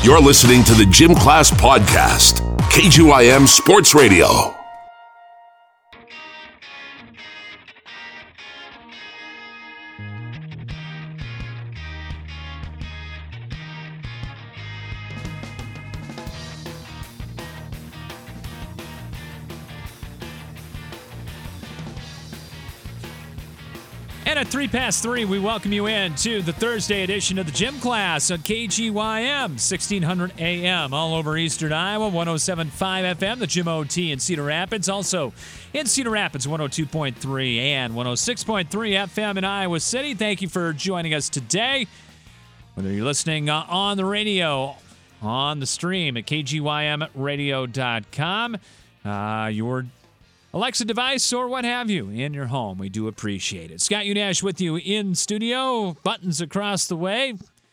You're listening to the Gym Class Podcast, KGYM Sports Radio. And at 3:03, we welcome you in to the Thursday edition of the Gym Class on KGYM, 1600 AM, all over Eastern Iowa, 107.5 FM, the Gym OT in Cedar Rapids. Also in Cedar Rapids, 102.3 and 106.3 FM in Iowa City. Thank you for joining us today. Whether you're listening on the radio, on the stream at kgymradio.com, your Alexa device or what have you in your home. We do appreciate it. Scott Unash with you in studio. Buttons across the way.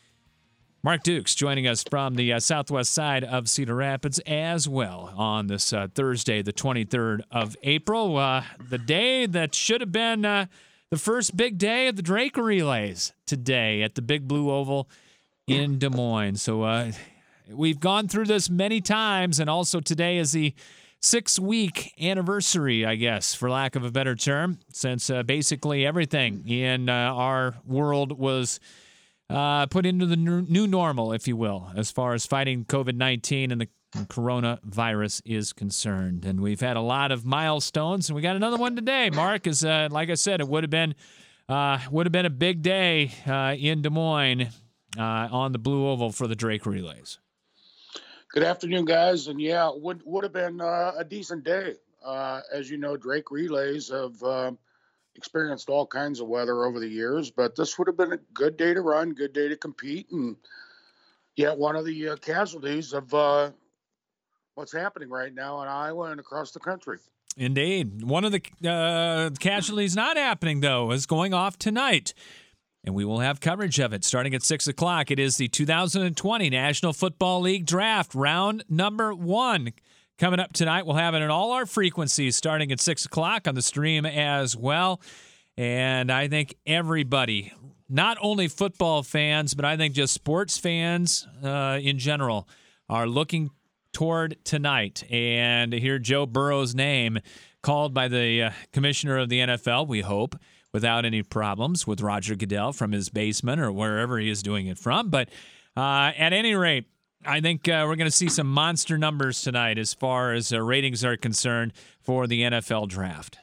Mark Dukes joining us from the southwest side of Cedar Rapids as well on this Thursday, the 23rd of April. The day that should have been the first big day of the Drake Relays today at the Big Blue Oval in Des Moines. So we've gone through this many times, and also today is the 6-week anniversary, I guess, for lack of a better term, since basically everything in our world was put into the new normal, if you will, as far as fighting COVID-19 and the coronavirus is concerned. And we've had a lot of milestones, and we got another one today. Mark, is like I said, it would have been a big day in Des Moines on the Blue Oval for the Drake Relays. Good afternoon, guys. And yeah, it would have been a decent day. As you know, Drake Relays have experienced all kinds of weather over the years, but this would have been a good day to run, good day to compete. And yet one of the casualties of what's happening right now in Iowa and across the country. Indeed. One of the casualties not happening, though, is going off tonight. And we will have coverage of it starting at 6 o'clock. It is the 2020 National Football League Draft, round number 1. Coming up tonight, we'll have it in all our frequencies starting at 6 o'clock on the stream as well. And I think everybody, not only football fans, but I think just sports fans in general, are looking toward tonight. And to hear Joe Burrow's name called by the commissioner of the NFL, we hope, without any problems with Roger Goodell from his basement or wherever he is doing it from. But at any rate, I think we're going to see some monster numbers tonight as far as ratings are concerned for the NFL draft.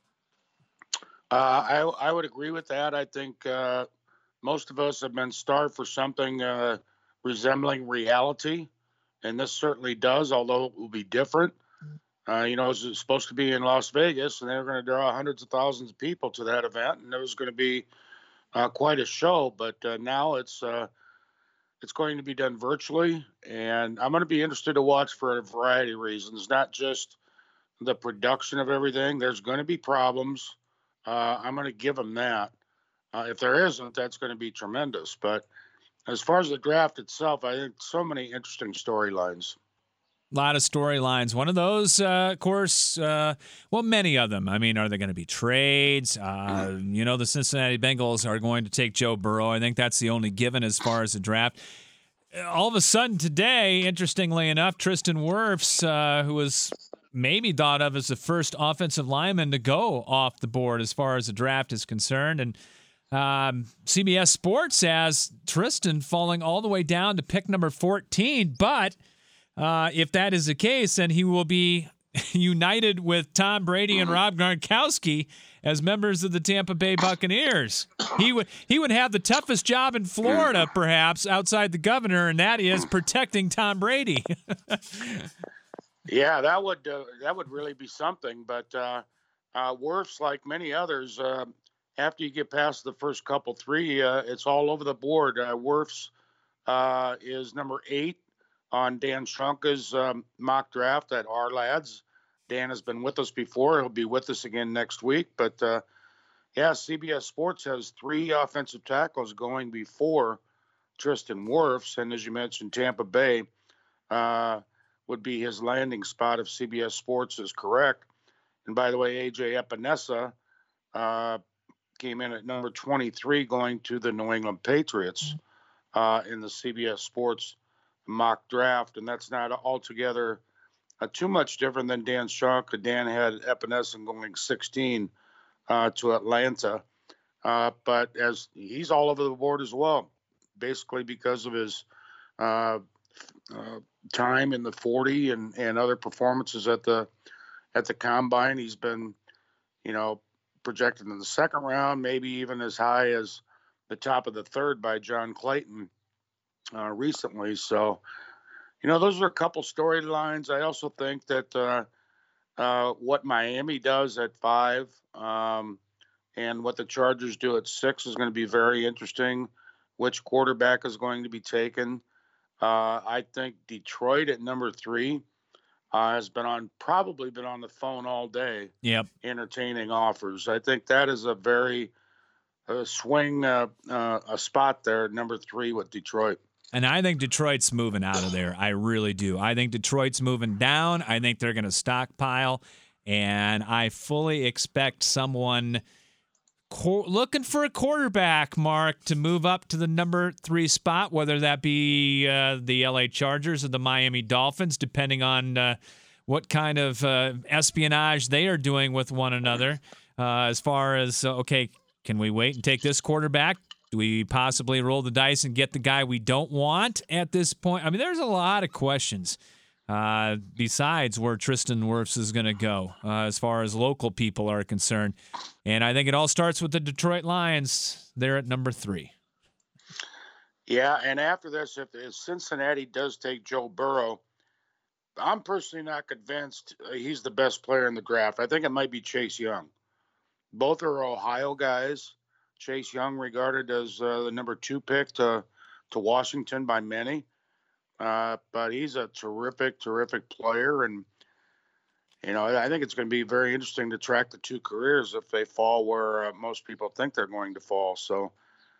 I would agree with that. I think most of us have been starved for something resembling reality, and this certainly does, although it will be different. It's supposed to be in Las Vegas, and they were going to draw hundreds of thousands of people to that event, and it was going to be quite a show. But now it's going to be done virtually, and I'm going to be interested to watch for a variety of reasons, not just the production of everything. There's going to be problems. I'm going to give them that. If there isn't, that's going to be tremendous. But as far as the draft itself, I think so many interesting storylines. A lot of storylines. One of those, of course, many of them. I mean, are there going to be trades? The Cincinnati Bengals are going to take Joe Burrow. I think that's the only given as far as the draft. All of a sudden today, interestingly enough, Tristan Wirfs, who was maybe thought of as the first offensive lineman to go off the board as far as the draft is concerned. And CBS Sports has Tristan falling all the way down to pick number 14, but if that is the case, then he will be united with Tom Brady and Rob Gronkowski as members of the Tampa Bay Buccaneers. He would have the toughest job in Florida, perhaps, outside the governor, and that is protecting Tom Brady. Yeah, that would really be something. But Wirfs, like many others, after you get past the first couple three, it's all over the board. Wirfs is number 8 on Dan Schunke's mock draft at Our Lads. Dan has been with us before. He'll be with us again next week. But, CBS Sports has 3 offensive tackles going before Tristan Wirfs. And as you mentioned, Tampa Bay would be his landing spot if CBS Sports is correct. And by the way, A.J. Epinesa came in at number 23 going to the New England Patriots in the CBS Sports mock draft, and that's not altogether too much different than Dan Schunk. Dan had Epenesen going 16 to Atlanta, but as he's all over the board as well, basically because of his time in the 40 and other performances at the combine. He's been, projected in the second round, maybe even as high as the top of the third by John Clayton recently. So, those are a couple storylines. I also think that what Miami does at 5 and what the Chargers do at 6 is going to be very interesting. Which quarterback is going to be taken? I think Detroit at number 3 has probably been on the phone all day. Yep. Entertaining offers. I think that is a very swing a spot there at number 3 with Detroit. And I think Detroit's moving out of there. I really do. I think Detroit's moving down. I think they're going to stockpile. And I fully expect someone looking for a quarterback, Mark, to move up to the number 3 spot, whether that be the LA Chargers or the Miami Dolphins, depending on what kind of espionage they are doing with one another. As far as, okay, can we wait and take this quarterback? Do we possibly roll the dice and get the guy we don't want at this point? I mean, there's a lot of questions besides where Tristan Wirfs is going to go as far as local people are concerned. And I think it all starts with the Detroit Lions. They're at number 3. Yeah, and after this, if Cincinnati does take Joe Burrow, I'm personally not convinced he's the best player in the draft. I think it might be Chase Young. Both are Ohio guys. Chase Young regarded as the number 2 pick to Washington by many. But he's a terrific player. And, I think it's going to be very interesting to track the 2 careers if they fall where most people think they're going to fall. So,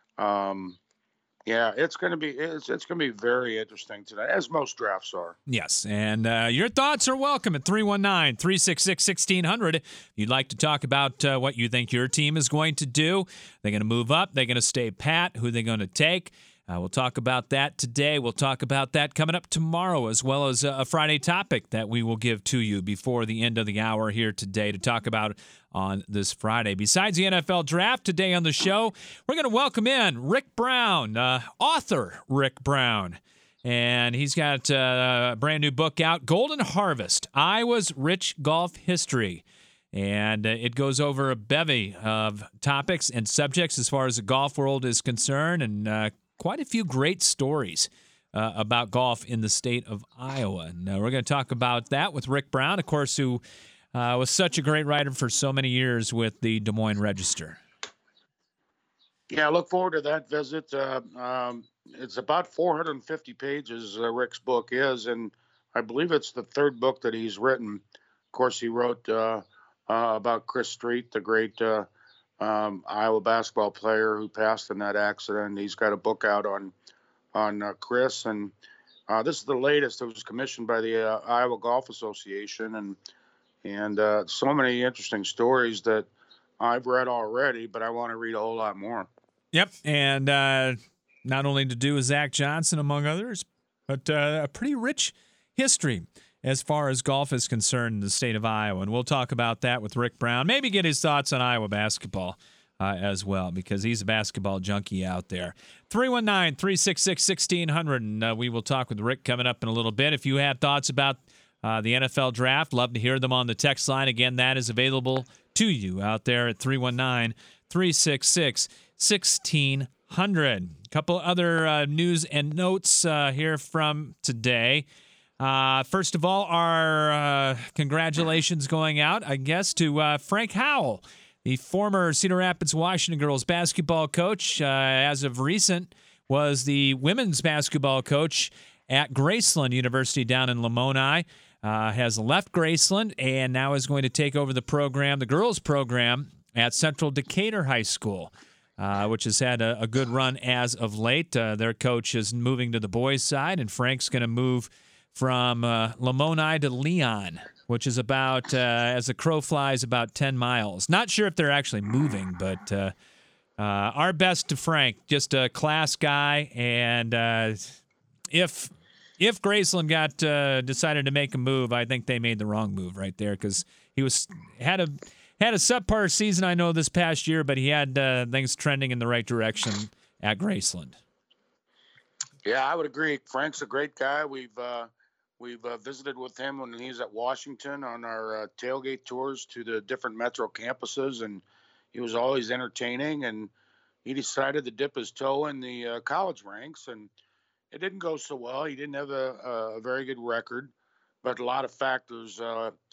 it's going to be very interesting today, as most drafts are. Yes, and your thoughts are welcome at 319-366-1600. If you'd like to talk about what you think your team is going to do, they're going to move up, they're going to stay pat, who they're going to take. We'll talk about that today. We'll talk about that coming up tomorrow, as well as a Friday topic that we will give to you before the end of the hour here today to talk about on this Friday. Besides the NFL draft, today on the show, we're going to welcome in Rick Brown, author Rick Brown. And he's got a brand new book out, Golden Harvest, Iowa's Rich Golf History. And it goes over a bevy of topics and subjects as far as the golf world is concerned, and quite a few great stories about golf in the state of Iowa. And we're going to talk about that with Rick Brown, of course, who was such a great writer for so many years with the Des Moines Register. Yeah, I look forward to that visit. It's about 450 pages, Rick's book is, and I believe it's the 3rd book that he's written. Of course, he wrote about Chris Street, the great Iowa basketball player who passed in that accident. He's got a book out on Chris, and this is the latest. It was commissioned by the Iowa Golf Association, and so many interesting stories that I've read already, but I want to read a whole lot more. Yep, and not only to do with Zach Johnson, among others, but a pretty rich history as far as golf is concerned in the state of Iowa. And we'll talk about that with Rick Brown. Maybe get his thoughts on Iowa basketball as well, because he's a basketball junkie out there. 319-366-1600, and we will talk with Rick coming up in a little bit. If you have thoughts about the NFL draft, love to hear them on the text line. Again, that is available to you out there at 319-366-1600. A couple other news and notes here from today. First of all, our congratulations going out, I guess, to Frank Howell, the former Cedar Rapids Washington girls basketball coach. As of recent, was the women's basketball coach at Graceland University down in Lamoni. Has left Graceland and now is going to take over the program, the girls program, at Central Decatur High School, which has had a good run as of late. Their coach is moving to the boys' side, and Frank's going to move from Lamoni to Leon, which is about, as the crow flies, about 10 miles. Not sure if they're actually moving, but our best to Frank. Just a class guy, and if if Graceland got decided to make a move, I think they made the wrong move right there because he had a subpar season, I know, this past year, but he had things trending in the right direction at Graceland. Yeah, I would agree. Frank's a great guy. We've visited with him when he's at Washington on our tailgate tours to the different Metro campuses, and he was always entertaining. And he decided to dip his toe in the college ranks, and it didn't go so well. He didn't have a very good record, but a lot of factors,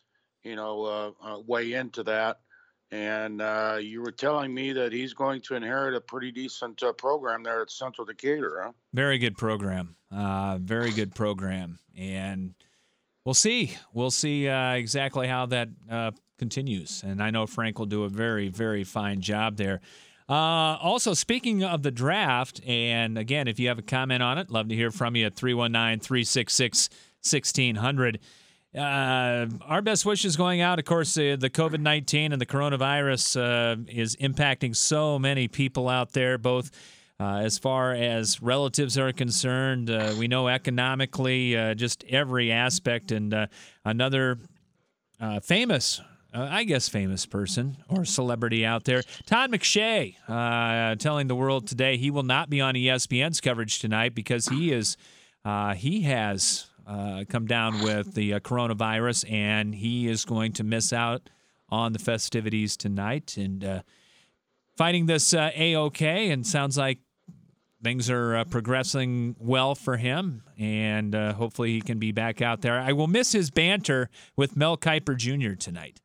weigh into that. And you were telling me that he's going to inherit a pretty decent program there at Central Decatur, huh? Very good program. Very good program. And we'll see. We'll see exactly how that continues. And I know Frank will do a very, very fine job there. Also, speaking of the draft, and again, if you have a comment on it, love to hear from you at 319-366-1600. Our best wishes going out. Of course, the COVID-19 and the coronavirus is impacting so many people out there, both as far as relatives are concerned. We know economically, just every aspect. And another famous person or celebrity out there, Todd McShay, telling the world today he will not be on ESPN's coverage tonight because he has come down with the coronavirus, and he is going to miss out on the festivities tonight and fighting this A-OK, and sounds like things are progressing well for him, and hopefully he can be back out there. I will miss his banter with Mel Kiper Jr. tonight.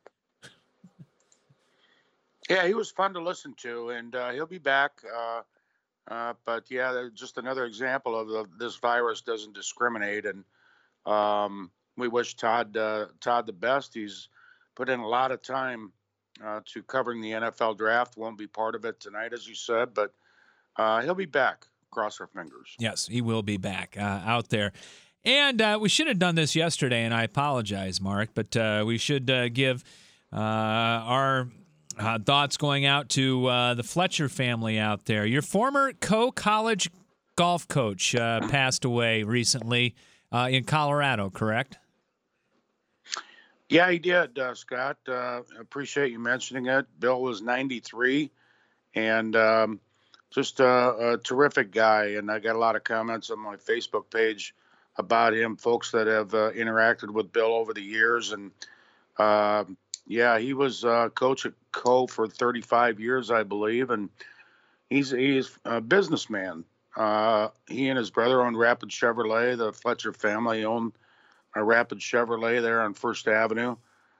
Yeah, he was fun to listen to, and he'll be back. But yeah, just another example of this virus doesn't discriminate, and we wish Todd the best. He's put in a lot of time to covering the NFL draft. Won't be part of it tonight, as you said, but he'll be back. Cross our fingers. Yes, he will be back out there. And we should have done this yesterday, and I apologize, Mark, but we should give our thoughts going out to the Fletcher family out there. Your former co-college golf coach passed away recently in Colorado, correct? Yeah, he did, Scott. Appreciate you mentioning it. Bill was 93, and just a terrific guy. And I got a lot of comments on my Facebook page about him, folks that have interacted with Bill over the years. And yeah, he was coach at Co for 35 years, I believe, and he's a businessman. He and his brother owned Rapid Chevrolet. The Fletcher family owned a Rapid Chevrolet there on First Avenue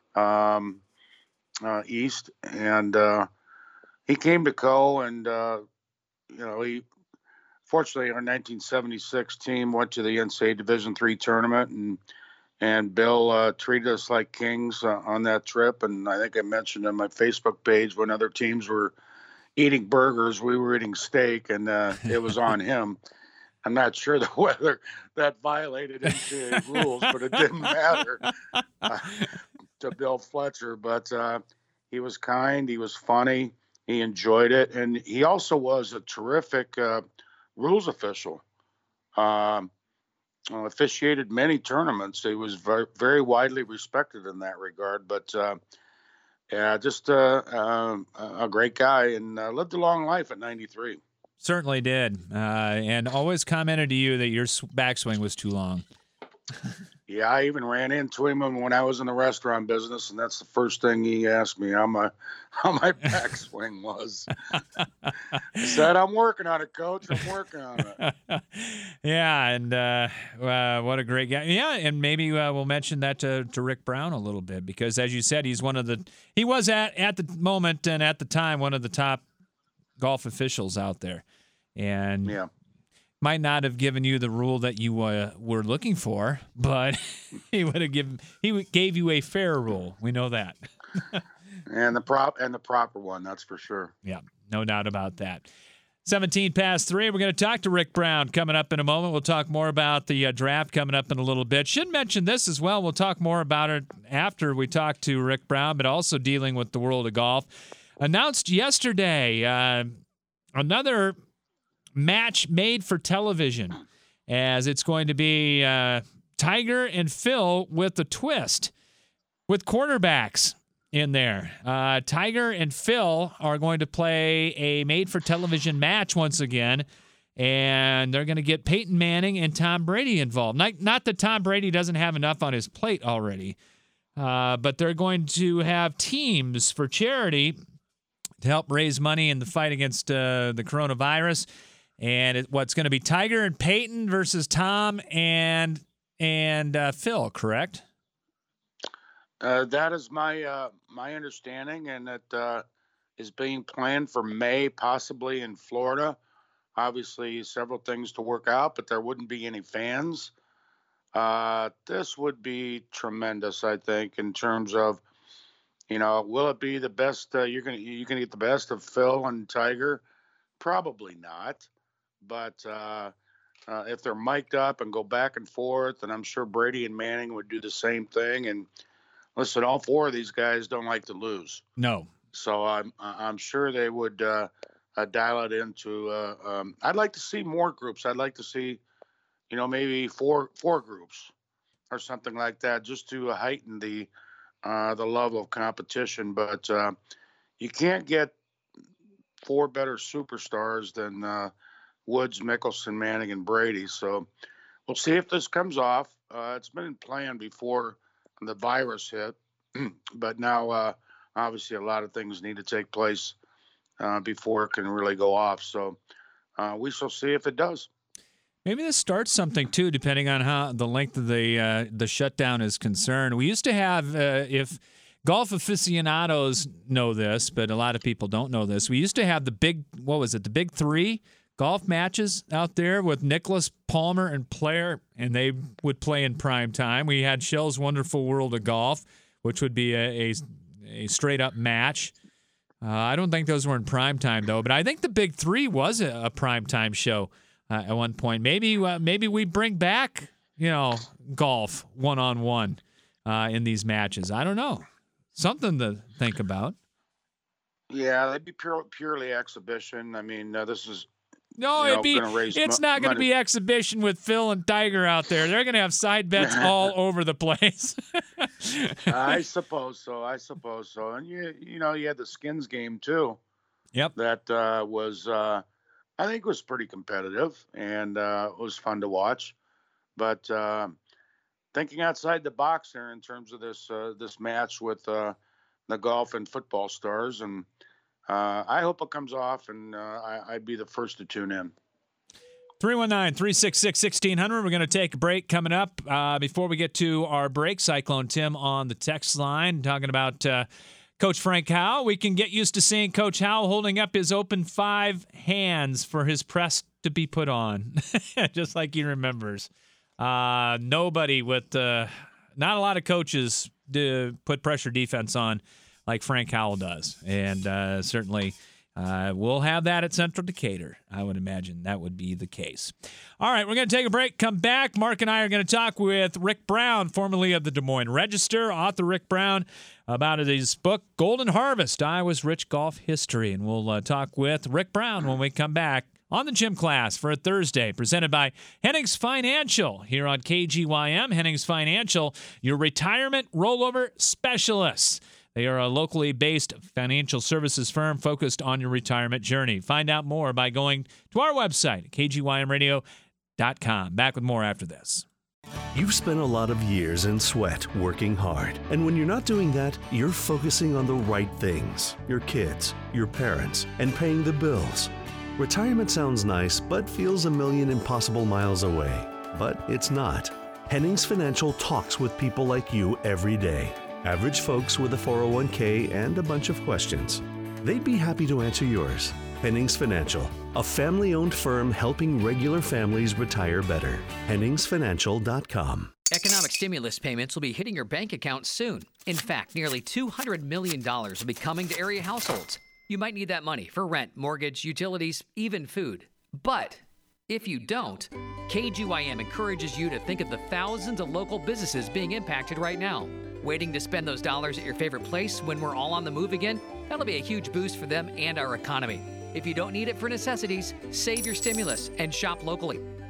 East, and he came to Co, and he fortunately our 1976 team went to the NCAA Division III tournament, and Bill treated us like kings on that trip. And I think I mentioned on my Facebook page when other teams were eating burgers, we were eating steak, and it was on him. I'm not sure whether that violated NCAA rules, but it didn't matter to Bill Fletcher. But he was kind, he was funny, he enjoyed it, and he also was a terrific rules official. Officiated many tournaments. He was very, very widely respected in that regard. But yeah, just a great guy, and lived a long life at 93. Certainly did, and always commented to you that your backswing was too long. Yeah, I even ran into him when I was in the restaurant business, and that's the first thing he asked me, how my backswing was. I said, "I'm working on it, Coach. I'm working on it." Yeah, and what a great guy. Yeah, and maybe we'll mention that to Rick Brown a little bit, because as you said, he was at the moment and at the time one of the top golf officials out there, and yeah. Might not have given you the rule that you were looking for, but he gave you a fair rule. We know that. and the proper one, that's for sure. Yeah, no doubt about that. 17 past 3. We're going to talk to Rick Brown coming up in a moment. We'll talk more about the draft coming up in a little bit. Should mention this as well. We'll talk more about it after we talk to Rick Brown, but also dealing with the world of golf. Announced yesterday, another match made for television. as it's going to be Tiger and Phil with a twist, with quarterbacks in there. Tiger and Phil are going to play a made-for-television match once again, and they're going to get Peyton Manning and Tom Brady involved. Not that Tom Brady doesn't have enough on his plate already, but they're going to have teams for charity to help raise money in the fight against the coronavirus. And what's going to be Tiger and Peyton versus Tom and Phil, correct? That is my understanding, and it is being planned for May, possibly in Florida. Obviously, several things to work out, but there wouldn't be any fans. This would be tremendous, I think, in terms of, will it be the best? You're gonna get the best of Phil and Tiger? Probably not. But if they're mic'd up and go back and forth, and I'm sure Brady and Manning would do the same thing. And listen, all four of these guys don't like to lose. No. So I'm sure they would dial it into. I'd like to see more groups. I'd like to see, maybe four groups or something like that, just to heighten the love of competition. But you can't get four better superstars than Woods, Mickelson, Manning, and Brady. So we'll see if this comes off. It's been planned before the virus hit, but now obviously a lot of things need to take place before it can really go off. So we shall see if it does. Maybe this starts something too, depending on how the length of the shutdown is concerned. We used to have, if golf aficionados know this, but a lot of people don't know this. We used to have the big three golf matches out there with Nicklaus, Palmer, and Player, and they would play in prime time. We had Shell's Wonderful World of Golf, which would be a straight-up match. I don't think those were in prime time, though, but I think the big three was a prime time show at one point. Maybe we bring back, golf one-on-one in these matches. I don't know. Something to think about. Yeah, they'd be purely exhibition. I mean, this is... No, it's not going to be exhibition with Phil and Tiger out there. They're going to have side bets all over the place. I suppose so. And you had the skins game too. Yep. That was, I think, was pretty competitive, and it was fun to watch. But thinking outside the box there in terms of this match with the golf and football stars, and I hope it comes off, and I'd be the first to tune in. 319-366-1600. We're going to take a break coming up. Before we get to our break, Cyclone Tim on the text line talking about Coach Frank Howell. We can get used to seeing Coach Howell holding up his open 5 hands for his press to be put on, just like he remembers. Nobody with not a lot of coaches to put pressure defense on like Frank Howell does. And certainly we'll have that at Central Decatur. I would imagine that would be the case. All right, we're going to take a break, come back. Mark and I are going to talk with Rick Brown, formerly of the Des Moines Register, author Rick Brown, about his book, Golden Harvest, Iowa's Rich Golf History. And we'll talk with Rick Brown when we come back on the Gym Class for a Thursday, presented by Hennings Financial here on KGYM. Hennings Financial, your retirement rollover specialists. They are a locally based financial services firm focused on your retirement journey. Find out more by going to our website, kgymradio.com. Back with more after this. You've spent a lot of years in sweat working hard. And when you're not doing that, you're focusing on the right things. Your kids, your parents, and paying the bills. Retirement sounds nice, but feels a million impossible miles away. But it's not. Hennings Financial talks with people like you every day. Average folks with a 401k and a bunch of questions. They'd be happy to answer yours. Hennings Financial, a family-owned firm helping regular families retire better. HenningsFinancial.com. Economic stimulus payments will be hitting your bank account soon. In fact, nearly $200 million will be coming to area households. You might need that money for rent, mortgage, utilities, even food. But if you don't, KGYM encourages you to think of the thousands of local businesses being impacted right now. Waiting to spend those dollars at your favorite place when we're all on the move again? That'll be a huge boost for them and our economy. If you don't need it for necessities, save your stimulus and shop locally.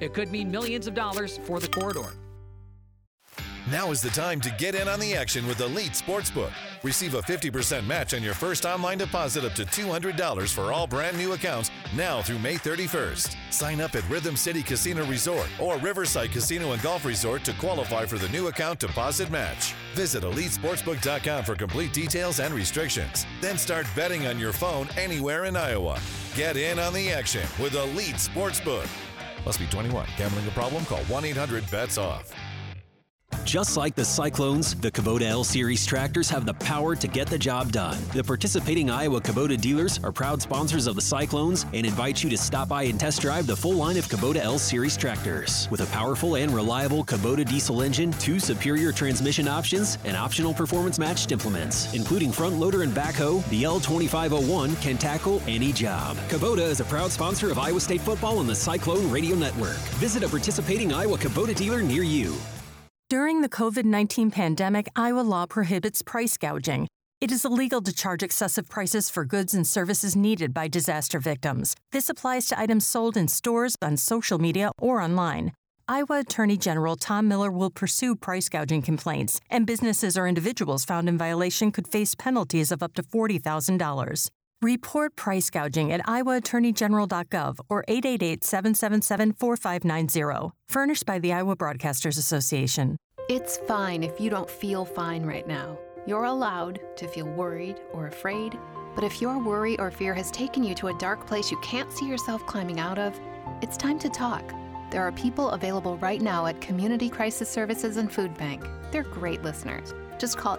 It could mean millions of dollars for the corridor. Now is the time to get in on the action with Elite Sportsbook. Receive a 50% match on your first online deposit up to $200 for all brand new accounts now through May 31st. Sign up at Rhythm City Casino Resort or Riverside Casino and Golf Resort to qualify for the new account deposit match. Visit EliteSportsbook.com for complete details and restrictions. Then start betting on your phone anywhere in Iowa. Get in on the action with Elite Sportsbook. Must be 21. Gambling a problem? Call 1-800-BETS-OFF. Just like the Cyclones, the Kubota L Series tractors have the power to get the job done. The participating Iowa Kubota dealers are proud sponsors of the Cyclones and invite you to stop by and test drive the full line of Kubota L Series tractors. With a powerful and reliable Kubota diesel engine, 2 superior transmission options, and optional performance-matched implements, including front loader and backhoe, the L2501 can tackle any job. Kubota is a proud sponsor of Iowa State football on the Cyclone Radio Network. Visit a participating Iowa Kubota dealer near you. During the COVID-19 pandemic, Iowa law prohibits price gouging. It is illegal to charge excessive prices for goods and services needed by disaster victims. This applies to items sold in stores, on social media, or online. Iowa Attorney General Tom Miller will pursue price gouging complaints, and businesses or individuals found in violation could face penalties of up to $40,000. Report price gouging at iowaattorneygeneral.gov or 888-777-4590. Furnished by the Iowa Broadcasters Association. It's fine if you don't feel fine right now. You're allowed to feel worried or afraid, but if your worry or fear has taken you to a dark place you can't see yourself climbing out of, it's time to talk. There are people available right now at Community Crisis Services and Food Bank. They're great listeners. Just call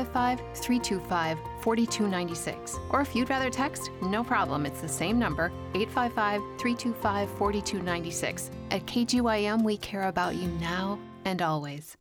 855-325-4296. Or if you'd rather text, no problem. It's the same number, 855-325-4296. At KGYM, we care about you now and always.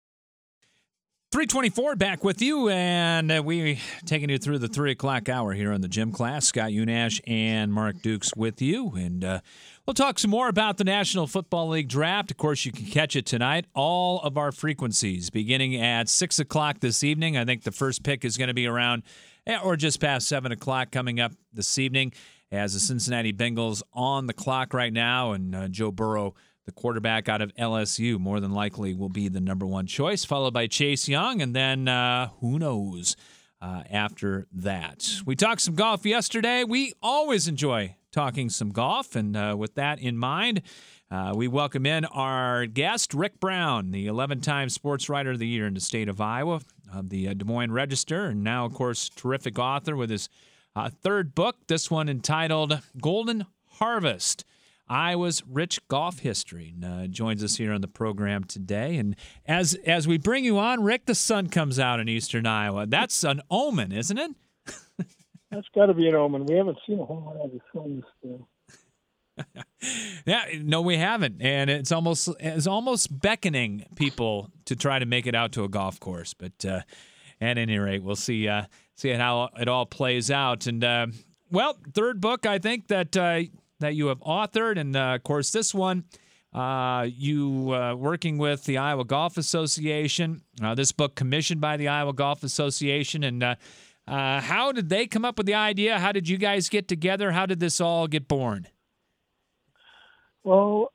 324 back with you, and we taking you through the 3 o'clock hour here on the gym class. Scott Unash and Mark Dukes with you, and we'll talk some more about the National Football League draft. Of course, you can catch it tonight. All of our frequencies beginning at 6 o'clock this evening. I think the first pick is going to be around or just past 7 o'clock coming up this evening as the Cincinnati Bengals on the clock right now, and Joe Burrow, the quarterback out of LSU, more than likely will be the number one choice, followed by Chase Young, and then who knows after that. We talked some golf yesterday. We always enjoy talking some golf, and with that in mind, we welcome in our guest, Rick Brown, the 11-time Sports Writer of the Year in the state of Iowa, of the Des Moines Register, and now, of course, terrific author with his third book, this one entitled Golden Harvest, Iowa's Rich Golf History, and joins us here on the program today. And as we bring you on, Rick, the sun comes out in eastern Iowa. That's an omen, isn't it? That's got to be an omen. We haven't seen a whole lot of the sun still. Yeah, no, we haven't, and it's almost beckoning people to try to make it out to a golf course. But at any rate, we'll see how it all plays out. And well, third book, I think that you have authored, and of course this one you working with the Iowa Golf Association. This book commissioned by the Iowa Golf Association, and how did they come up with the idea? How did you guys get together? How did this all get born? Well,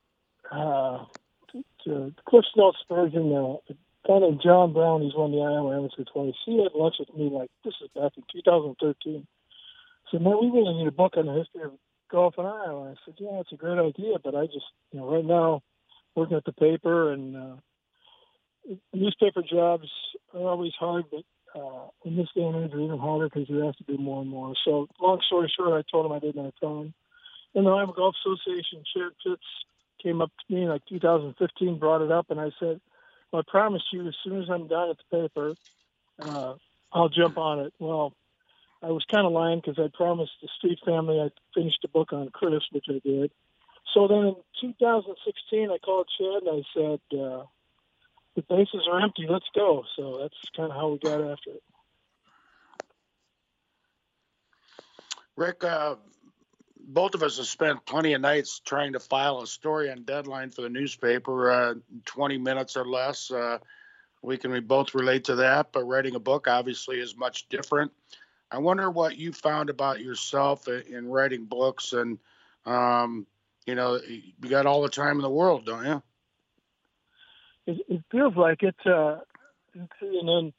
Cliff Notes version, a guy named John Brown, he's won the Iowa Amateur twice. He had lunch with me, this is back in 2013. So, man, we really need a book on the history of golf in Iowa. I said, yeah, it's a great idea, but I just, right now, working at the paper, and newspaper jobs are always hard, but in this day and age, they're even harder because you have to do more and more. So, long story short, I told him I didn't have time. And the Iowa Golf Association, Sharon Pitts, came up to me in 2015, brought it up, and I said, well, I promise you, as soon as I'm done at the paper, I'll jump on it. Well, I was kind of lying because I promised the Street family I'd finish the book on Chris, which I did. So then in 2016, I called Chad and I said, the bases are empty, let's go. So that's kind of how we got after it. Rick, both of us have spent plenty of nights trying to file a story on deadline for the newspaper, 20 minutes or less. We both relate to that, but writing a book obviously is much different. I wonder what you found about yourself in writing books, and you got all the time in the world, don't you? It feels like it. And then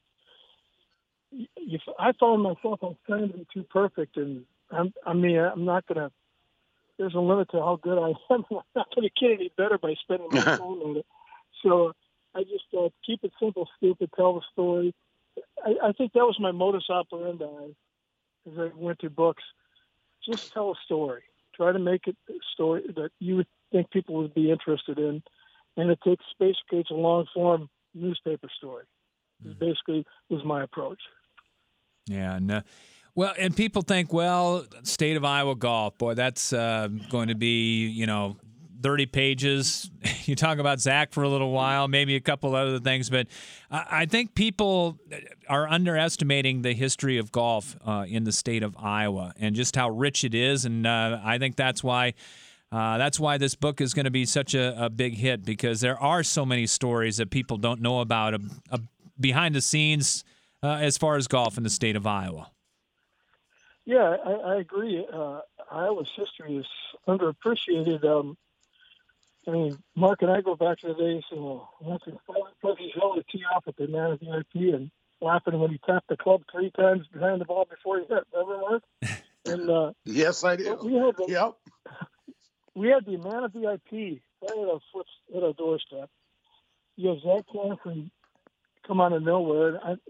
I found myself, I'm trying to be too perfect, and I'm not gonna. There's a limit to how good I am. I'm not gonna get any better by spending my time on it. So I just keep it simple, stupid, tell the story. I think that was my modus operandi as I went through books. Just tell a story. Try to make it a story that you would think people would be interested in. And basically it's a long-form newspaper story. It basically was my approach. Yeah, and people think, State of Iowa Golf, boy, that's going to be, 30 pages. You talk about Zach for a little while, maybe a couple other things, but I think people are underestimating the history of golf in the state of Iowa and just how rich it is, and I think that's why this book is going to be such a big hit, because there are so many stories that people don't know about behind the scenes as far as golf in the state of Iowa. Yeah, I agree. Iowa's history is underappreciated. Mark and I go back to the days, watching Fuzzy Zoeller tee off at the Nana VIP and laughing when he tapped the club 3 times behind the ball before he hit. Remember, Mark? And yes, I do. We had the Nana VIP right at our doorstep. You have Zach Claflin come out of nowhere. I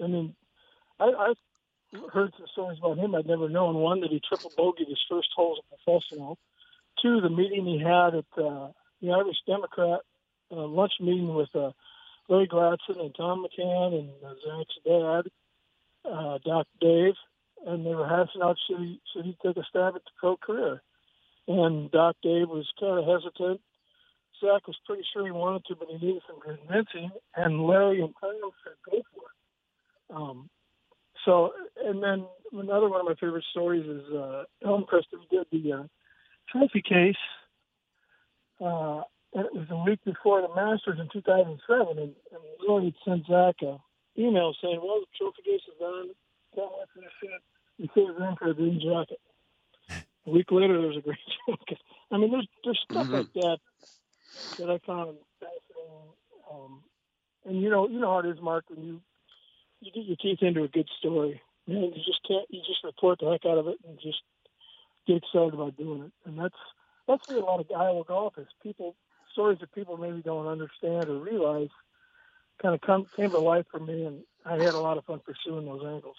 heard some stories about him I'd never known. One, that he triple bogeyed his first hole as a professional. 2, the meeting he had at the Irish Democrat lunch meeting with Larry Gladson and Tom McCann and Zach's dad, Doc Dave, and they were hashing out should he take a stab at the pro career. And Doc Dave was kind of hesitant. Zach was pretty sure he wanted to, but he needed some convincing. And Larry and Tom said, go for it. And then another one of my favorite stories is Elmcrest. We did the trophy case. And it was a week before the Masters in 2007, and Larry sent Zach an email saying, the trophy case is on. Can't wait for this shit. He said it was in for a green jacket. A week later, there was a green jacket. There's stuff like that I found fascinating. And you know how it is, Mark, when you get your teeth into a good story, man, you just report the heck out of it and just get excited about doing it. And that's where a lot of Iowa golf is. Stories that people maybe don't understand or realize kind of came to life for me, and I had a lot of fun pursuing those angles.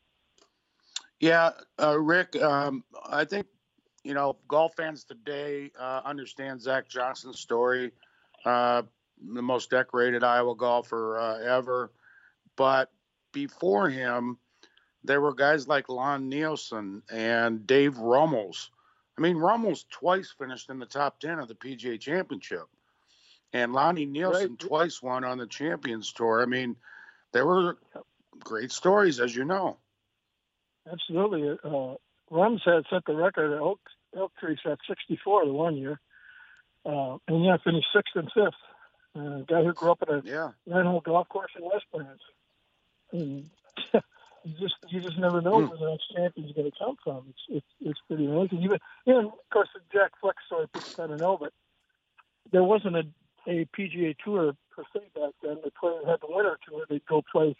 Yeah, Rick, I think, golf fans today understand Zach Johnson's story, the most decorated Iowa golfer ever. But before him, there were guys like Lon Nielsen and Dave Rummels. Rummels twice finished in the top 10 of the PGA Championship. And Lonnie Nielsen twice won on the Champions Tour. There were great stories, as you know. Absolutely. Rums had set the record at Elk Tree at 64 the one year. And finished 6th and 5th. A guy who grew up at a 9-hole golf course in West Branch. And you just never know where the next champion's going to come from. It's pretty amazing. Of course, the Jack Fleck story people kind of know, but there wasn't a PGA Tour per se back then. They had the winter tour. They'd go play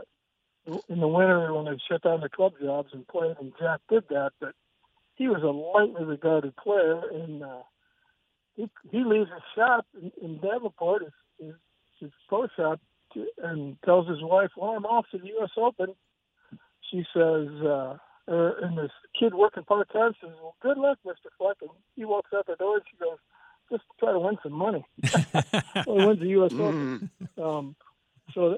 in the winter when they shut down the club jobs and play, and Jack did that. But he was a lightly regarded player, and he leaves his shop in Davenport, his pro shop, and tells his wife, I'm off to the U.S. Open. She says, and this kid working part-time says, good luck, Mr. Fleck. And he walks out the door and she goes, just try to win some money. Well, he wins the U.S. Open. Those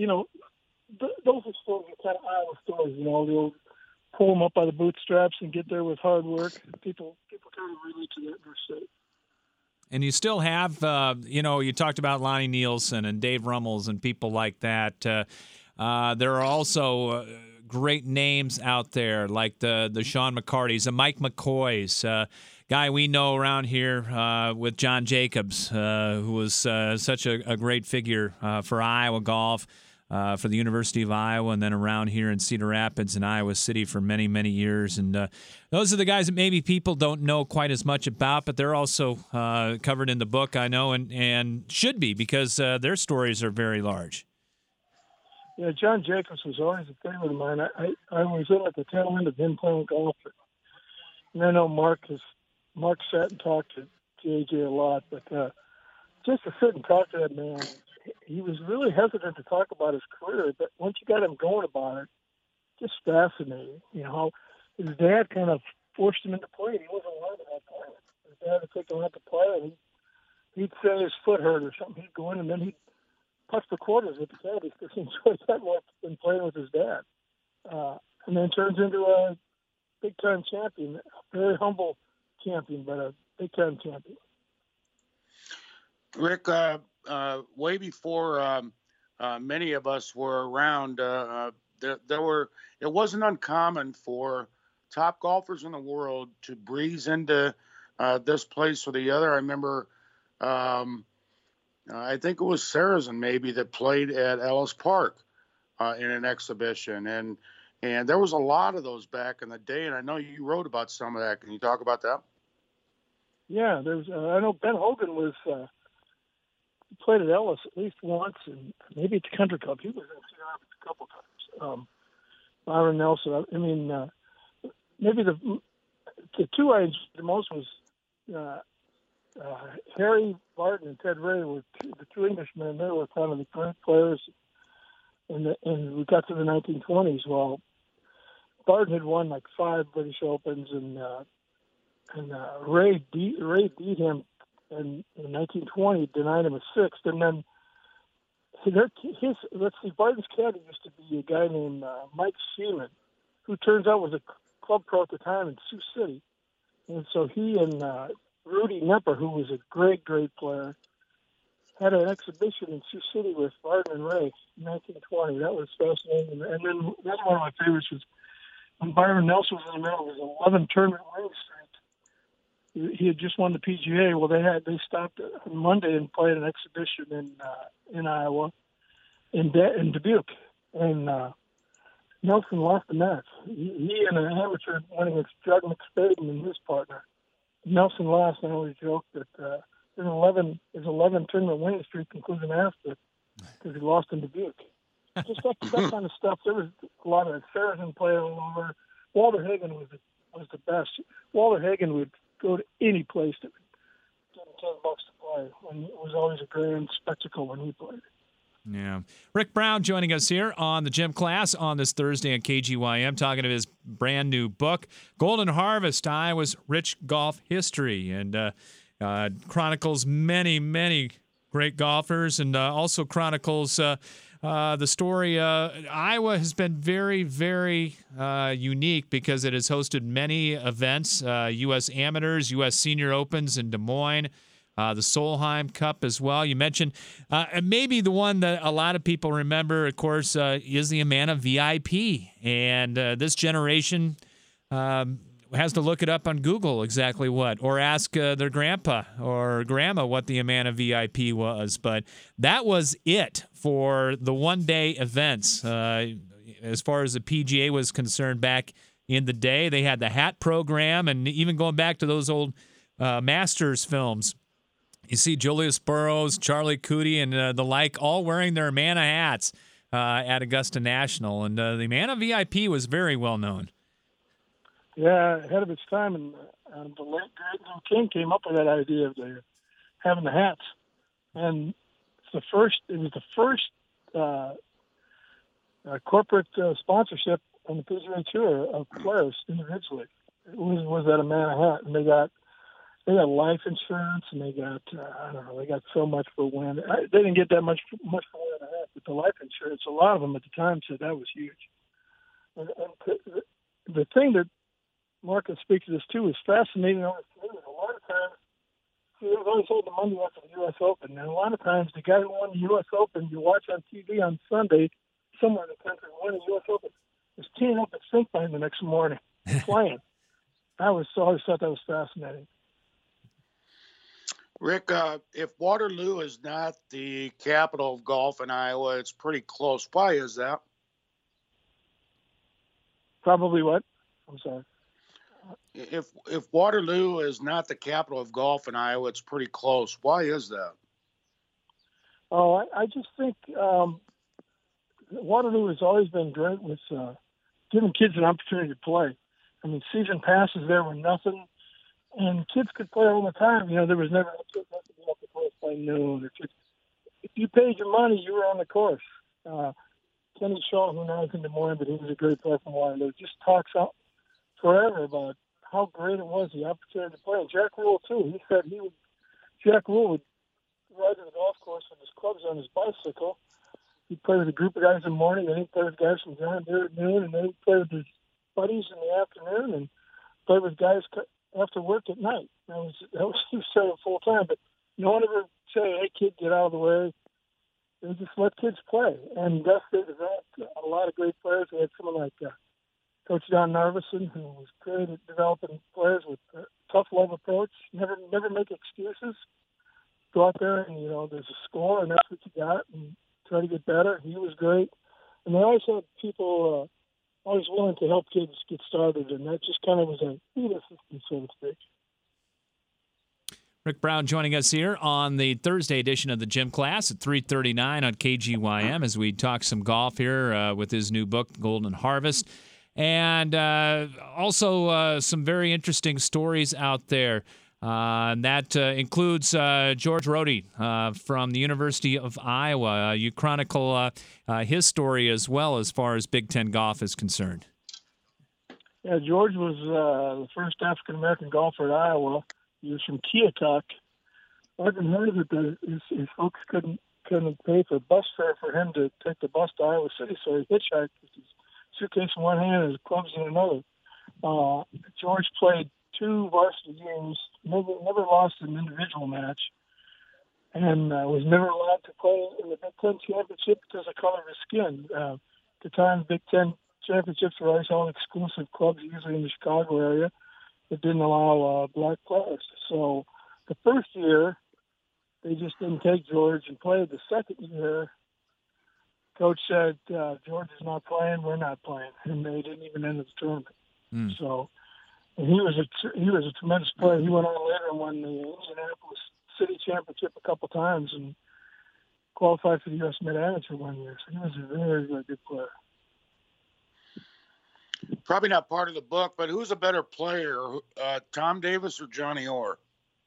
are stories, kind of Iowa stories, the old pull them up by the bootstraps and get there with hard work. People kind of relate to that in our state. And you still have, you talked about Lonnie Nielsen and Dave Rummels and people like that. There are also great names out there like the Sean McCartys, the Mike McCoys, guy we know around here with John Jacobs, who was such a great figure for Iowa golf. for the University of Iowa, and then around here in Cedar Rapids and Iowa City for many, many years. And those are the guys that maybe people don't know quite as much about, but they're also covered in the book, I know, and should be, because their stories are very large. Yeah, John Jacobs was always a favorite of mine. I was in at the tail end of him playing golf. And I know Mark sat and talked to AJ a lot, but just to sit and talk to that man, he was really hesitant to talk about his career, but once you got him going about it, just fascinating. You know, how his dad kind of forced him into playing. He wasn't allowed to have playing. His dad would take him out to play, and he'd say his foot hurt or something. He'd go in, and then he'd putt the quarters with the caddies because he enjoyed that more than playing with his dad. And then turns into a big-time champion, a very humble champion, but a big-time champion. Rick, way before many of us were around, it wasn't uncommon for top golfers in the world to breeze into this place or the other. I remember, I think it was Sarazen maybe that played at Ellis Park in an exhibition, and there was a lot of those back in the day. And I know you wrote about some of that. Can you talk about that? Yeah, there's. I know Ben Hogan was. He played at Ellis at least once, and maybe at the Country Club. He was in Cedar Rapids a couple times. Byron Nelson. I mean, maybe the two I enjoyed the most was Harry Barton and Ted Ray were the two Englishmen. They were kind of the great players. And we got to the 1920s. Well, Barton had won like 5 British Opens, and Ray beat him in 1920, denied him a 6th, and then Barton's caddy used to be a guy named Mike Seaman, who turns out was a club pro at the time in Sioux City, and so he and Rudy Nepper, who was a great player, had an exhibition in Sioux City with Barton and Ray in 1920. That was fascinating. And then another one of my favorites was when Byron Nelson was in the middle of his 11 tournament winning streak. He had just won the PGA. Well, they stopped on Monday and played an exhibition in Iowa, in Dubuque, and Nelson lost the match. He and an amateur went against Judd McSpaden and his partner. Nelson lost, and I always joke that his 11 tournament winning streak includes an asterisk because he lost in Dubuque. Just that kind of stuff. There was a lot of Sarazen playing all over. Walter Hagen was the best. Walter Hagen would go to any place that would give him $10 to play, and it was always a grand spectacle when he played. Yeah. Rick Brown joining us here on the Gym Class on this Thursday on KGYM, talking of his brand new book, Golden Harvest, Iowa's Rich Golf History, and chronicles many, many great golfers, and also chronicles the story. Iowa has been very, very unique because it has hosted many events, U.S. Amateurs, U.S. Senior Opens in Des Moines, the Solheim Cup as well. You mentioned, and maybe the one that a lot of people remember, of course, is the Amana VIP. And this generation has to look it up on Google exactly what, or ask their grandpa or grandma what the Amana VIP was. But that was it for the one-day events. As far as the PGA was concerned back in the day, they had the hat program, and even going back to those old Masters films, you see Julius Burrows, Charlie Cootie, and the like all wearing their Amana hats at Augusta National. And the Amana VIP was very well known. Yeah, ahead of its time, and the late great Lou King came up with that idea of having the hats, and it was the first corporate sponsorship on the PGA Tour of players individually. It was that Amana hat, and they got life insurance, and they got they got so much for winning. They didn't get that much for winning a hat, but the life insurance, a lot of them at the time said that was huge. And the thing that Mark can speak to this too is fascinating. A lot of times, they always hold the Monday after the U.S. Open, and a lot of times the guy who won the U.S. Open, you watch on TV on Sunday, somewhere in the country winning the U.S. Open, is teeing up at Sinkline the next morning playing. I always thought that was fascinating. Rick, if Waterloo is not the capital of golf in Iowa, it's pretty close. Why is that? Probably what? I'm sorry. If Waterloo is not the capital of golf in Iowa, it's pretty close. Why is that? Oh, I just think Waterloo has always been great with giving kids an opportunity to play. I mean, season passes there were nothing, and kids could play all the time. You know, there was never a kid that could be off the course by noon. If you paid your money, you were on the course. Kenny Shaw, who now is in Des Moines, but he was a great player from Waterloo, just talks out forever about how great it was, the opportunity to play. And Jack Rule, too. He said Jack Rule would ride to the golf course with his clubs on his bicycle. He'd play with a group of guys in the morning, then he'd play with guys from John Deere at noon, and then he'd play with his buddies in the afternoon, and play with guys after work at night. That was he was saying full time, but no one ever say, "Hey, kid, get out of the way." They just let kids play, and thus they developed a lot of great players. We had someone like Coach Don Narveson, who was great at developing players with a tough love approach. Never make excuses. Go out there and, there's a score, and that's what you got, and try to get better. He was great. And they always had people always willing to help kids get started, and that just kind of was a lead assistant, so to speak. Rick Brown joining us here on the Thursday edition of the Gym Class at 3:39 on KGYM as we talk some golf here with his new book, Golden Harvest. And also some very interesting stories out there. That includes George Rohde from the University of Iowa. You chronicle his story as well as far as Big Ten golf is concerned. Yeah, George was the first African-American golfer at Iowa. He was from Keokuk. I hadn't heard that his folks couldn't pay for bus fare for him to take the bus to Iowa City, so he hitchhiked with his suitcase in one hand and his clubs in another. George played 2 varsity games, never lost an individual match, and was never allowed to play in the Big Ten championship because of the color of his skin. At the time, Big Ten championships were always all exclusive clubs, usually in the Chicago area, that didn't allow black players. So the first year, they just didn't take George and played. The second year, Coach said, George is not playing, we're not playing, and they didn't even enter the tournament. So and he was a tremendous player. He went on later and won the Indianapolis City Championship a couple times and qualified for the U.S. Mid-Amateur one year. So he was a very, very good player. Probably not part of the book, but who's a better player, Tom Davis or Johnny Orr?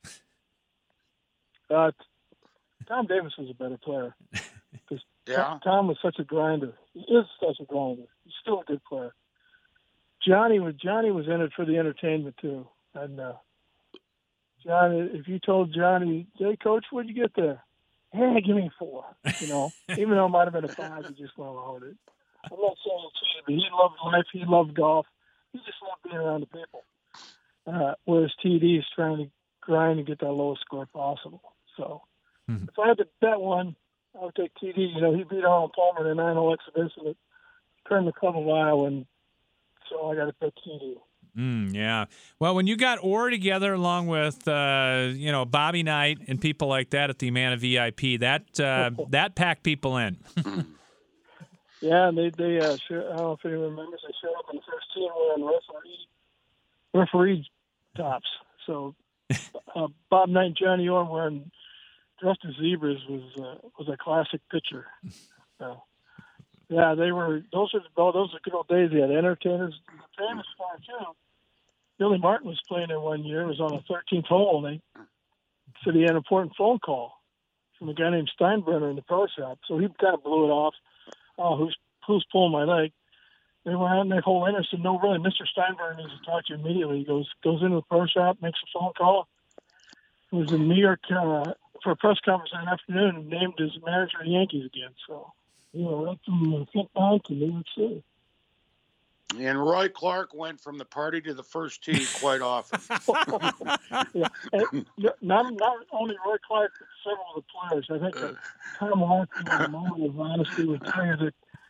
Tom Davis was a better player. Yeah. Tom was such a grinder. He is such a grinder. He's still a good player. Johnny was in it for the entertainment too. And Johnny, if you told Johnny, "Hey, Coach, what'd you get there?" "Hey, give me a 4." Even though it might have been a 5, he just went along with it. I'm not saying he cheated, but he loved life. He loved golf. He just loved being around the people. Whereas TD is trying to grind and get that lowest score possible. So if I had to bet one, I would take TD. He beat Arnold Palmer in a 9-hole exhibition at Tournament Club of Iowa, and so I got to pick TD. Yeah. Well, when you got Orr together along with Bobby Knight and people like that at the Amana VIP, that packed people in. Yeah, and they I don't know if anyone remembers, they showed up on the first team wearing referee tops. So Bob Knight and Johnny Orr wearing dressed as zebras was a classic picture. So, yeah, they were. Those are good old days. They had entertainers. The famous one too. Billy Martin was playing there one year. It was on the 13th hole, and they said he had an important phone call from a guy named Steinbrenner in the pro shop. So he kind of blew it off. "Oh, who's pulling my leg?" They went out and that whole inner said, "No, really, Mr. Steinbrenner needs to talk to you immediately." He goes into the pro shop, makes a phone call. He was in New York for a press conference that afternoon and named his manager of the Yankees again. So, right from football to New York City. And Roy Clark went from the party to the first tee quite often. Yeah. And not only Roy Clark, but several of the players. I think that Tom Larkin, in a moment of honesty, would tell you that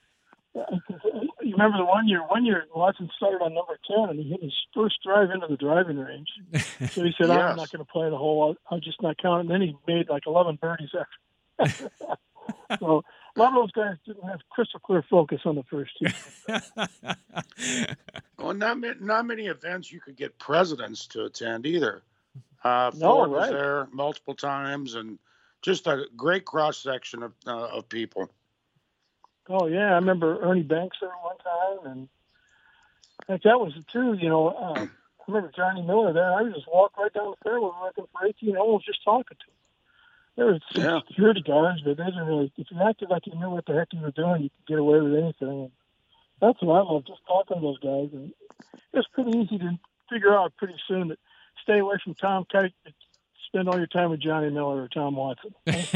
You remember the one year Watson started on number 10 and he hit his first drive into the driving range. So he said, Yes. I'm not going to play the hole. I'll just not count. And then he made like 11 birdies after. So a lot of those guys didn't have crystal clear focus on the first two. Well, not many events you could get presidents to attend either. No, Ford was right. there multiple times, and just a great cross section of people. Oh yeah, I remember Ernie Banks there one time, and in fact, that was it too. I remember Johnny Miller there. I would just walk right down the fairway, working for 18 holes, just talking to him. There were some security guards, but they didn't really. If you acted like you knew what the heck you were doing, you could get away with anything. And that's what I love, just talking to those guys. And it's pretty easy to figure out pretty soon that stay away from Tom Kite. Spend all your time with Johnny Miller or Tom Watson.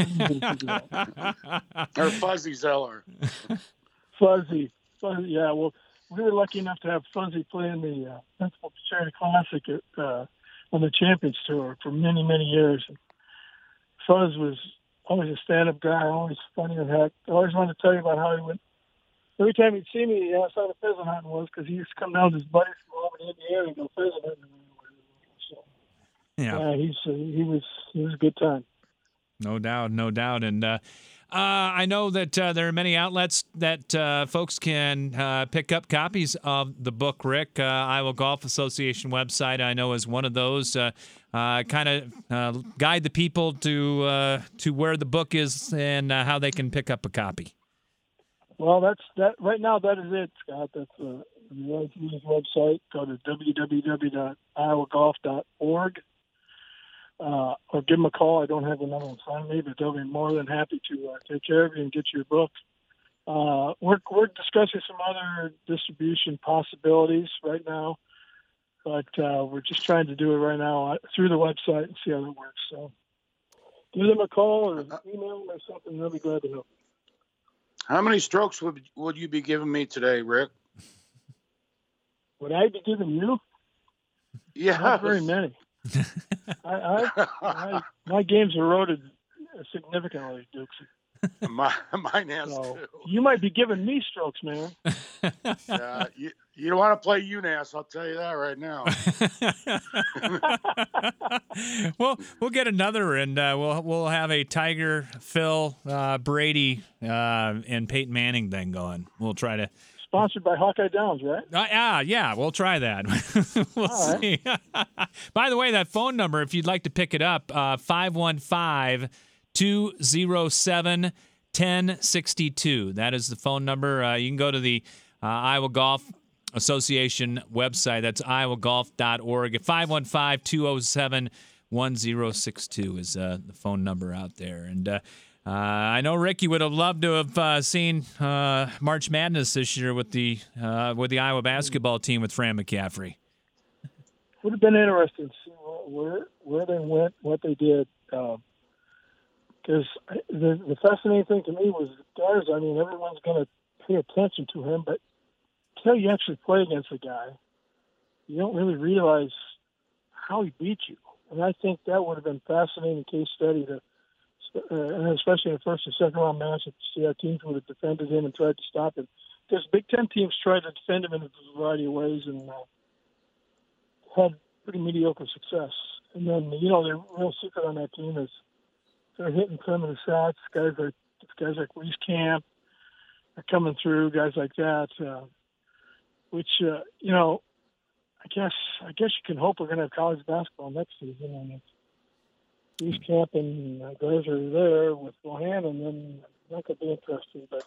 Or Fuzzy Zeller. Fuzzy, yeah. Well, we were lucky enough to have Fuzzy play in the Principal Charity Classic on the Champions Tour for many, many years. And Fuzz was always a stand-up guy, always funny as heck. I always wanted to tell you about how he went. Every time he'd see me, he asked how the pheasant hunting was because he used to come down with his buddies from Albany, Indiana, and go pheasant hunting. Yeah, he was a good time. No doubt. And I know that there are many outlets that folks can pick up copies of the book, Rick. Iowa Golf Association website, I know, is one of those. Kind of guide the people to where the book is and how they can pick up a copy. Well, that right now. That is it, Scott. That's the IGA's website. Go to www.iowagolf.org. Or give them a call. I don't have the number in front of me, but they'll be more than happy to take care of you and get you a book. We're discussing some other distribution possibilities right now, but we're just trying to do it right now through the website and see how it works. So give them a call or email them or something. They'll be glad to help. How many strokes would you be giving me today, Rick? Would I be giving you? Yeah. Not very many. My game's eroded significantly, Dukesy. Mine has too. You might be giving me strokes, man. You don't want to play UNAS, I'll tell you that right now. Well, we'll get another, and we'll have a Tiger, Phil, Brady, and Peyton Manning thing going. We'll try to. Sponsored by Hawkeye Downs, right? Yeah, we'll try that. We'll see. By the way, that phone number, if you'd like to pick it up, 515-207-1062. That is the phone number. You can go to the Iowa Golf Association website. That's iowagolf.org. 515-207-1062 is the phone number out there. And I know, Rick, you would have loved to have seen March Madness this year with the Iowa basketball team with Fran McCaffrey. Would have been interesting to see where they went, what they did. Because the fascinating thing to me was guys. I mean, everyone's going to pay attention to him, but until you actually play against a guy, you don't really realize how he beat you. And I think that would have been a fascinating case study to. And especially in the first and second round match, to see how teams would have defended him and tried to stop him. Because Big Ten teams tried to defend him in a variety of ways and had pretty mediocre success. And then, the real secret on that team is they're hitting some of the shots. Guys like Reese Camp are coming through. Guys like that, which I guess you can hope we're going to have college basketball next season. And Reese Camp and guys are there with Bohannon, and that could be interesting. But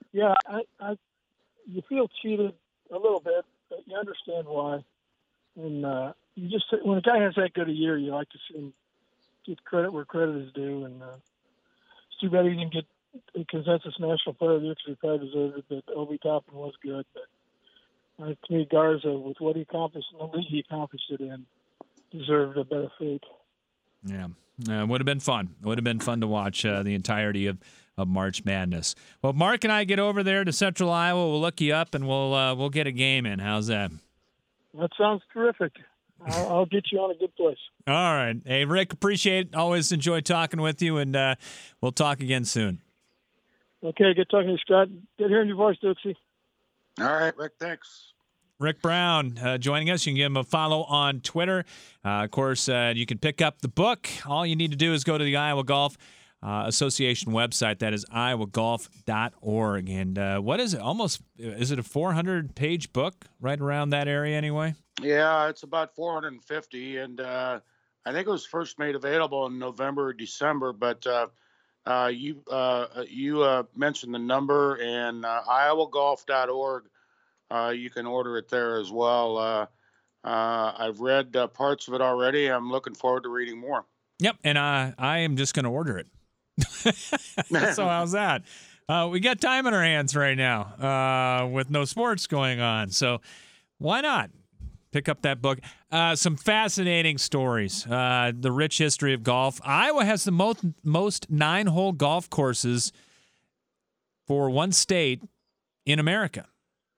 you feel cheated a little bit, but you understand why. And you just when a guy has that good a year, you like to see him get credit where credit is due. And it's too bad he didn't get the consensus national player of the year because he probably deserved it. But Obi Toppin was good. But to me, Garza, with what he accomplished in the league he accomplished it in, deserved a better fate. Yeah. Would have been fun. It would have been fun to watch the entirety of March Madness. Well, Mark and I get over there to Central Iowa. We'll look you up, and we'll get a game in. How's that? That sounds terrific. I'll get you on a good place. All right. Hey, Rick, appreciate it. Always enjoy talking with you, and we'll talk again soon. Okay, good talking to you, Scott. Good hearing your voice, Dukesy. All right, Rick, thanks. Rick Brown joining us. You can give him a follow on Twitter. Of course, you can pick up the book. All you need to do is go to the Iowa Golf Association website. That is iowagolf.org. And what is it? Is it a 400-page book right around that area anyway? Yeah, it's about 450. And I think it was first made available in November or December. But you mentioned the number, and iowagolf.org. You can order it there as well. I've read parts of it already. I'm looking forward to reading more. Yep, and I am just going to order it. So how's that? We got time on our hands right now with no sports going on. So why not pick up that book? Some fascinating stories. The rich history of golf. Iowa has the most 9-hole golf courses for one state in America.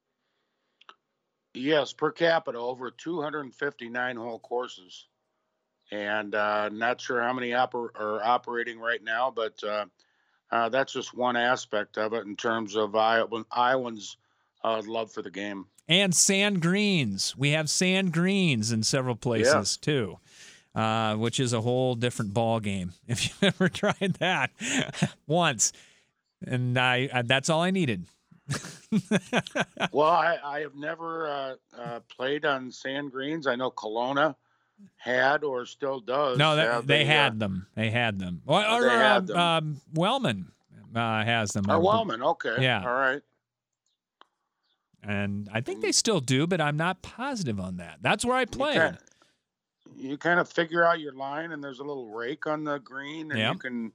Yes, per capita, over 259 hole courses. And not sure how many are operating right now, but that's just one aspect of it in terms of Iowans' love for the game. And sand greens. We have sand greens in several places, too, which is a whole different ball game. If you've ever tried that once. And that's all I needed. Well, I have never played on sand greens. I know Kelowna had or still does. No, they had them. They had them. Wellman has them. Or Wellman, okay. Yeah. All right. And I think they still do, but I'm not positive on that. That's where I played. You kind of figure out your line, and there's a little rake on the green, and you can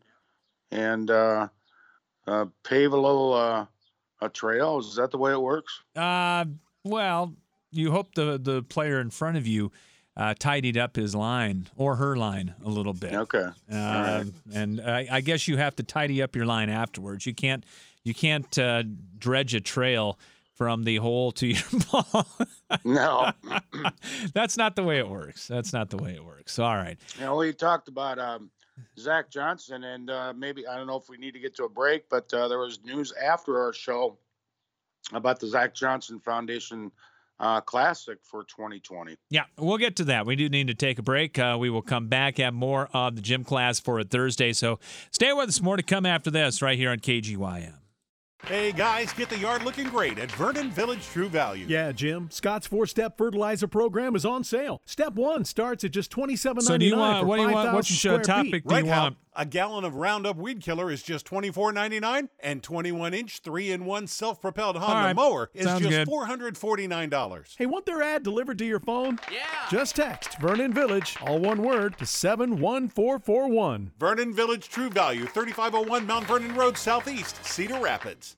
pave a little a trail. Is that the way it works? Well, you hope the player in front of you tidied up his line or her line a little bit. Okay. Right. And I guess you have to tidy up your line afterwards. You can't dredge a trail from the hole to your ball. No. That's not the way it works. All right. We talked about Zach Johnson, and maybe, I don't know if we need to get to a break, but there was news after our show about the Zach Johnson Foundation Classic for 2020. Yeah, we'll get to that. We do need to take a break. We will come back, have more of the gym class for a Thursday, so stay with us. More to come after this right here on KGYM. Hey guys, get the yard looking great at Vernon Village True Value. Yeah, Jim. Scott's 4-step fertilizer program is on sale. Step 1 starts at just $27.99 So do you want, for what do you want? Which topic do you want? A gallon of Roundup Weed Killer is just $24.99, and 21-inch 3-in-1 self-propelled Honda mower is just $449. Hey, want their ad delivered to your phone? Yeah. Just text Vernon Village, all one word, to 71441. Vernon Village True Value, 3501 Mount Vernon Road, Southeast, Cedar Rapids.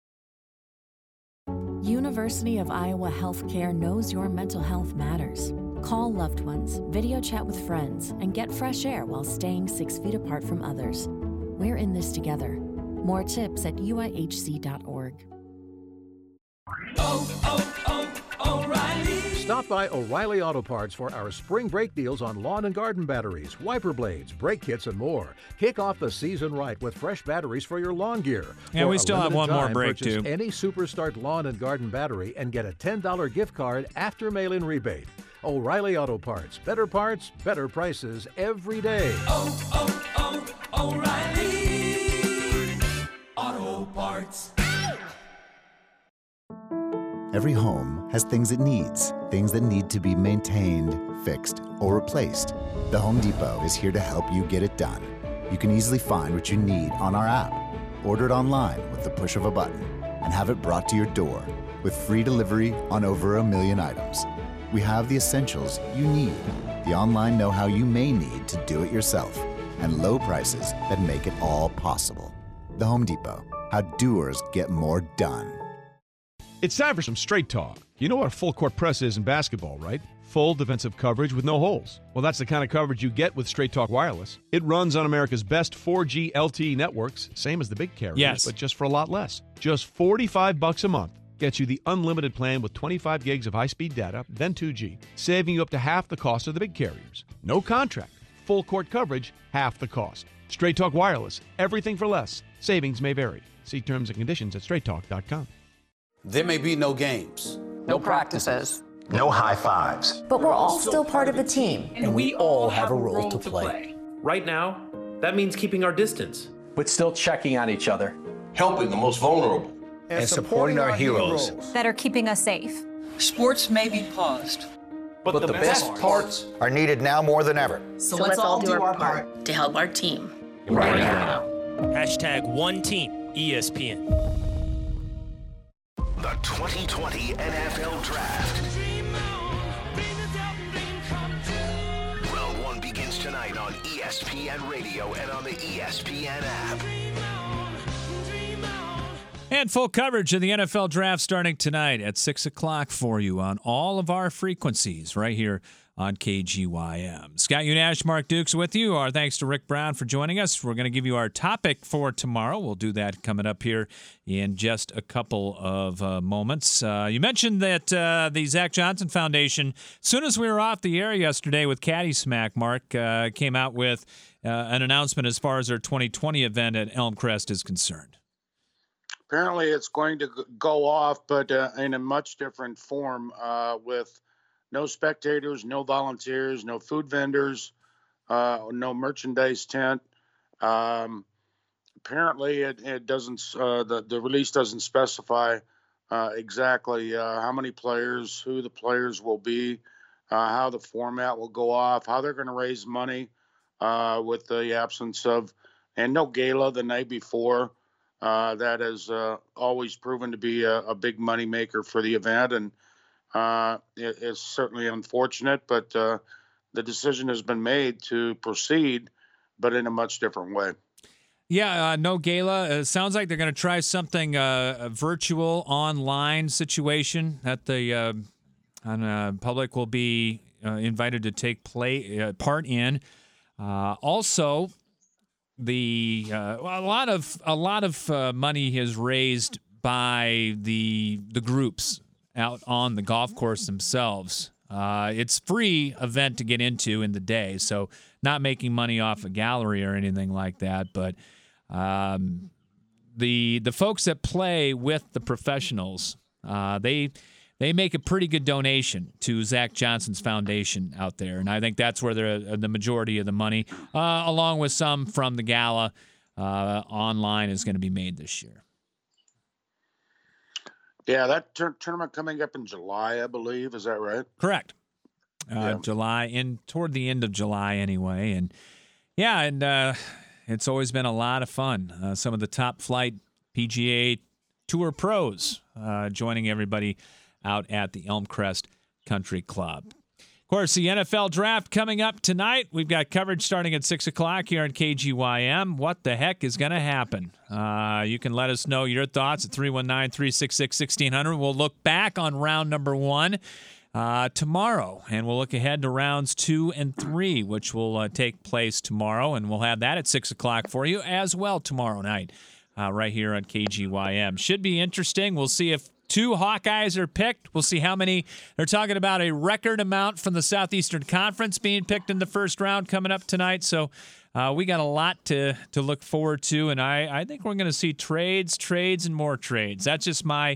University of Iowa Healthcare knows your mental health matters. Call loved ones, video chat with friends, and get fresh air while staying 6 feet apart from others. We're in this together. More tips at uihc.org. O'Reilly. Stop by O'Reilly Auto Parts for our spring break deals on lawn and garden batteries, wiper blades, brake kits, and more. Kick off the season right with fresh batteries for your lawn gear. Yeah, we still have one more break, too. Any Superstart lawn and garden battery and get a $10 gift card after mail-in rebate. O'Reilly Auto Parts. Better parts, better prices every day. O'Reilly Auto Parts. Every home has things it needs, things that need to be maintained, fixed, or replaced. The Home Depot is here to help you get it done. You can easily find what you need on our app, order it online with the push of a button, and have it brought to your door with free delivery on over 1 million items. We have the essentials you need, the online know-how you may need to do it yourself, and low prices that make it all possible. The Home Depot, how doers get more done. It's time for some straight talk. You know what a full court press is in basketball, right? Full defensive coverage with no holes. Well, that's the kind of coverage you get with Straight Talk Wireless. It runs on America's best 4G LTE networks, same as the big carriers, but just for a lot less. Just $45 a month gets you the unlimited plan with 25 gigs of high-speed data, then 2G, saving you up to half the cost of the big carriers. No contract. Full court coverage, half the cost. Straight Talk Wireless. Everything for less. Savings may vary. See terms and conditions at straighttalk.com. There may be no games, no practices, no high fives. but we're all still part of a team. And we all have a role to play. Right now, that means keeping our distance, but still checking on each other. Helping the most vulnerable. And supporting our heroes. That are keeping us safe. Sports may be paused, but the best parts are needed now more than ever. So let's all do our part to help our team. Right now. Hashtag One Team ESPN. The 2020 NFL Draft. Round 1 begins tonight on ESPN Radio and on the ESPN app. And full coverage of the NFL Draft starting tonight at 6 o'clock for you on all of our frequencies right here on KGYM. Scott Unash, Mark Dukes with you. Our thanks to Rick Brown for joining us. We're going to give you our topic for tomorrow. We'll do that coming up here in just a couple of moments. You mentioned that the Zach Johnson Foundation, as soon as we were off the air yesterday with Caddy Smack, Mark, came out with an announcement as far as their 2020 event at Elmcrest is concerned. Apparently it's going to go off, but in a much different form with no spectators, no volunteers, no food vendors, no merchandise tent. Apparently it doesn't, the release doesn't specify exactly how many players, who the players will be, how the format will go off, how they're going to raise money with the absence of, and no gala the night before. That has always proven to be a big money maker for the event, and it is certainly unfortunate, but the decision has been made to proceed, but in a much different way. Yeah, no gala. It sounds like they're going to try something, a virtual online situation that the public will be invited to take part in. Also, a lot of money is raised by the groups out on the golf course themselves. It's free event to get into in the day, so not making money off a gallery or anything like that. But the folks that play with the professionals, they make a pretty good donation to Zach Johnson's foundation out there, and I think that's where the majority of the money, along with some from the gala online, is going to be made this year. Yeah, that tournament coming up in July, I believe. Is that right? Correct. July, toward the end of July anyway. And yeah, and it's always been a lot of fun. Some of the top flight PGA Tour pros joining everybody out at the Elmcrest Country Club. Of course, the NFL Draft coming up tonight. We've got coverage starting at 6 o'clock here on KGYM. What the heck is going to happen? You can let us know your thoughts at 319-366-1600. We'll look back on round number 1 tomorrow, and we'll look ahead to rounds 2 and 3, which will take place tomorrow, and we'll have that at 6 o'clock for you as well tomorrow night right here on KGYM. Should be interesting. We'll see if 2 Hawkeyes are picked. We'll see how many. They're talking about a record amount from the Southeastern Conference being picked in the first round coming up tonight. So we got a lot to look forward to, and I think we're going to see trades, and more trades. That's just my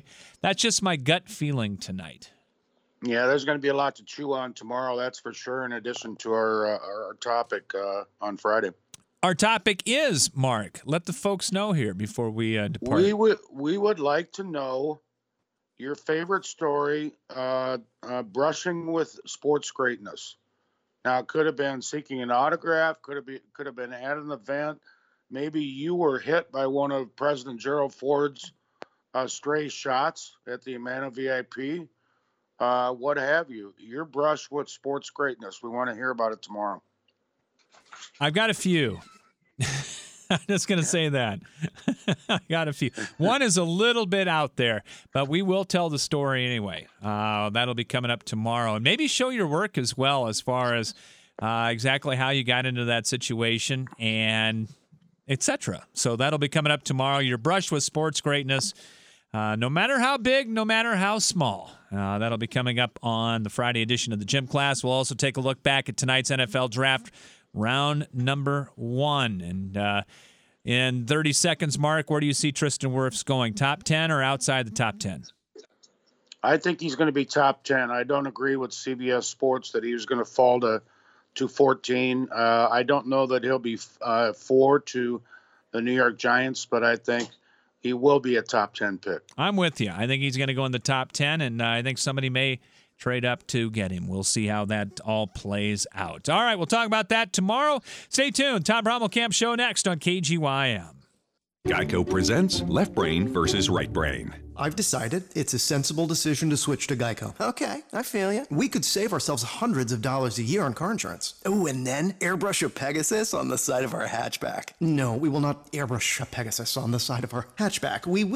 gut feeling tonight. Yeah, there's going to be a lot to chew on tomorrow, that's for sure, in addition to our topic on Friday. Our topic is, Mark, let the folks know here before we depart. We would like to know your favorite story, brushing with sports greatness. Now, it could have been seeking an autograph, could have been at an event. Maybe you were hit by one of President Gerald Ford's stray shots at the Amana VIP. What have you? Your brush with sports greatness. We want to hear about it tomorrow. I've got a few. I'm just going to say that. I got a few. One is a little bit out there, but we will tell the story anyway. That'll be coming up tomorrow. And maybe show your work as well as far as exactly how you got into that situation and etc. So that'll be coming up tomorrow. Your brush with sports greatness, no matter how big, no matter how small. That'll be coming up on the Friday edition of the Gym Class. We'll also take a look back at tonight's NFL Draft round number 1. And in 30 seconds, Mark, where do you see Tristan Wirfs going? Top 10 or outside the top 10? I think he's going to be top 10. I don't agree with CBS Sports that he was going to fall to 14. I don't know that he'll be 4 to the New York Giants, but I think he will be a top 10 pick. I'm with you. I think he's going to go in the top 10, and I think somebody may trade up to get him. We'll see how that all plays out. All right, we'll talk about that tomorrow. Stay tuned. Tom Brommelkamp Show next on KGYM. Geico presents Left Brain versus Right Brain. I've decided it's a sensible decision to switch to Geico. Okay, I feel you. We could save ourselves hundreds of dollars a year on car insurance. Oh, and then airbrush a Pegasus on the side of our hatchback. No, we will not airbrush a Pegasus on the side of our hatchback. We will